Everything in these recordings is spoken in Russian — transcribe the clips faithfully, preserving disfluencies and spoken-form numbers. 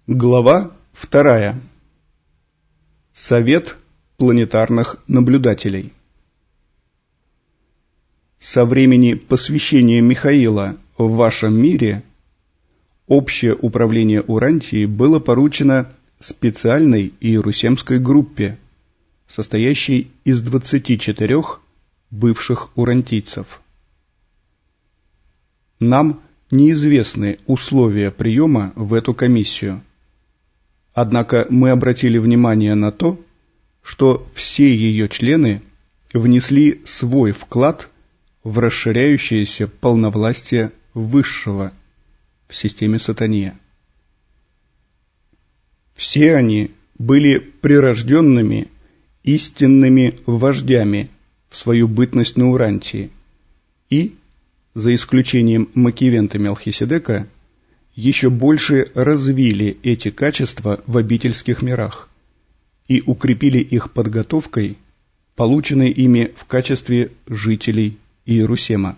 Глава вторая. Совет планетарных наблюдателей. Со времени посвящения Михаила в вашем мире общее управление Урантией было поручено специальной иерусемской группе, состоящей из двадцати четырёх бывших урантийцев. Нам неизвестны условия приема в эту комиссию. Однако мы обратили внимание на то, что все ее члены внесли свой вклад в расширяющееся полновластие Высшего в системе Сатания. Все они были прирожденными истинными вождями в свою бытность на Урантии и, за исключением Макивента Мелхиседека, еще больше развили эти качества в обительских мирах и укрепили их подготовкой, полученной ими в качестве жителей Иерусема.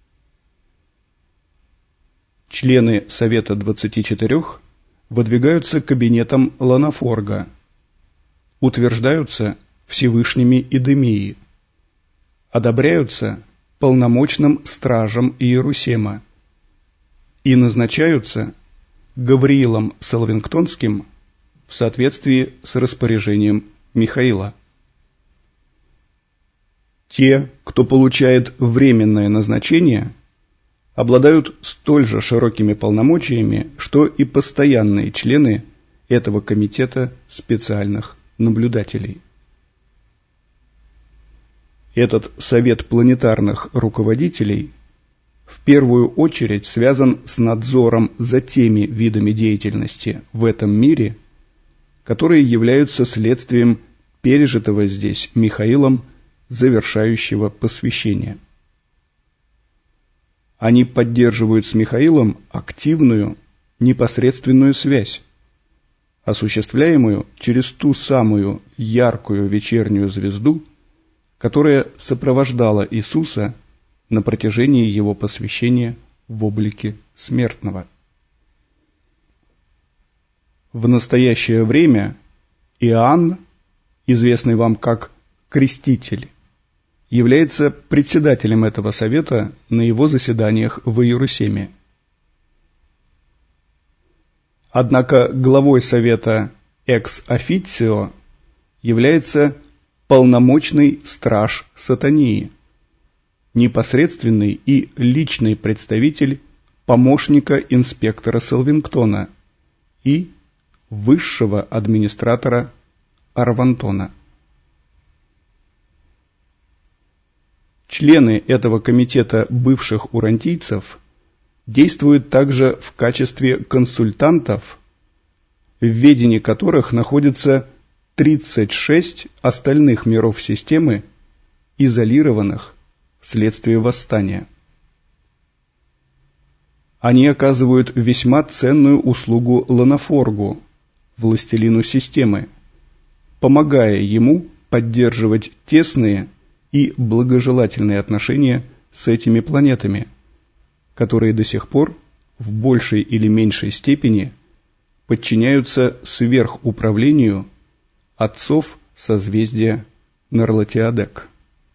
Члены Совета двадцати четырёх выдвигаются кабинетом Ланафорга, утверждаются Всевышними Идемии, одобряются полномочным стражем Иерусема и назначаются Гавриилом Салвингтонским в соответствии с распоряжением Михаила. Те, кто получает временное назначение, обладают столь же широкими полномочиями, что и постоянные члены этого комитета специальных наблюдателей. Этот совет планетарных руководителей в первую очередь связан с надзором за теми видами деятельности в этом мире, которые являются следствием пережитого здесь Михаилом завершающего посвящения. Они поддерживают с Михаилом активную, непосредственную связь, осуществляемую через ту самую яркую вечернюю звезду, которая сопровождала Иисуса на протяжении его посвящения в облике смертного. В настоящее время Иоанн, известный вам как Креститель, является председателем этого совета на его заседаниях в Иерусалиме. Однако главой совета экс-официо является полномочный страж Сатании, непосредственный и личный представитель помощника инспектора Салвингтона и высшего администратора Арвантона. Члены этого комитета бывших урантийцев действуют также в качестве консультантов, в ведении которых находится тридцать шесть остальных миров системы, изолированных вследствие восстания. Они оказывают весьма ценную услугу Ланафоргу, властелину системы, помогая ему поддерживать тесные и благожелательные отношения с этими планетами, которые до сих пор в большей или меньшей степени подчиняются сверхуправлению отцов созвездия Нарлатиадек.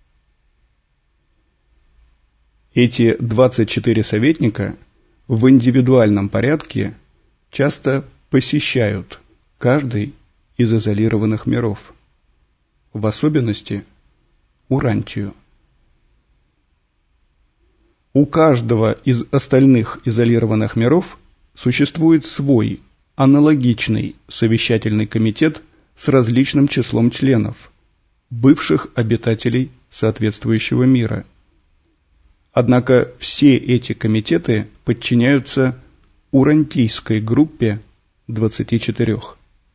Эти двадцать четыре советника в индивидуальном порядке часто посещают каждый из изолированных миров, в особенности Урантию. У каждого из остальных изолированных миров существует свой аналогичный совещательный комитет с различным числом членов, бывших обитателей соответствующего мира. Однако все эти комитеты подчиняются урантийской группе двадцати четырёх.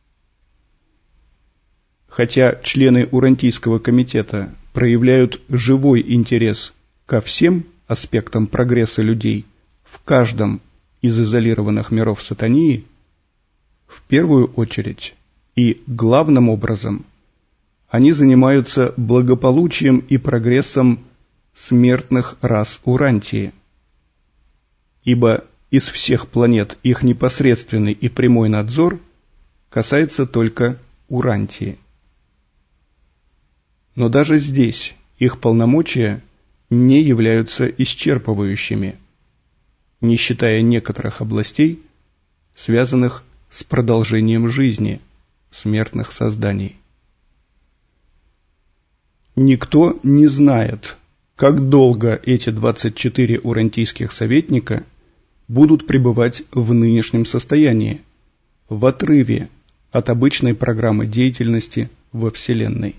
Хотя члены урантийского комитета проявляют живой интерес ко всем аспектам прогресса людей в каждом из изолированных миров Сатании, в первую очередь и главным образом они занимаются благополучием и прогрессом смертных рас Урантии, ибо из всех планет их непосредственный и прямой надзор касается только Урантии. Но даже здесь их полномочия не являются исчерпывающими, не считая некоторых областей, связанных с продолжением жизни смертных созданий. Никто не знает, как долго эти двадцать четыре урантийских советника будут пребывать в нынешнем состоянии, в отрыве от обычной программы деятельности во Вселенной.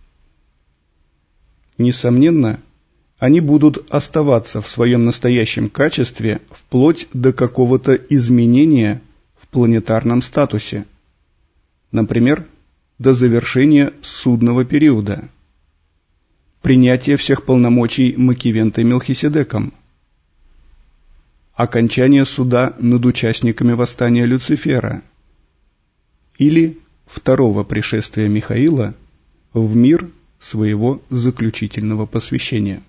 Несомненно, они будут оставаться в своем настоящем качестве вплоть до какого-то изменения в планетарном статусе, например, до завершения судного периода, принятия всех полномочий Макивентой Мелхиседеком, окончания суда над участниками восстания Люцифера или второго пришествия Михаила в мир своего заключительного посвящения.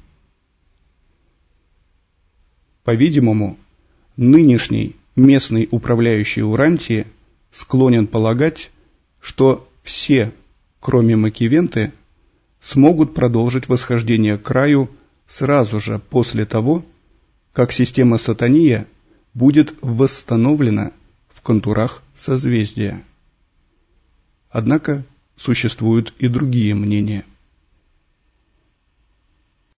По-видимому, нынешний местный управляющий Урантии склонен полагать, что все, кроме Макивенты, смогут продолжить восхождение к краю сразу же после того, как система Сатания будет восстановлена в контурах созвездия. Однако существуют и другие мнения.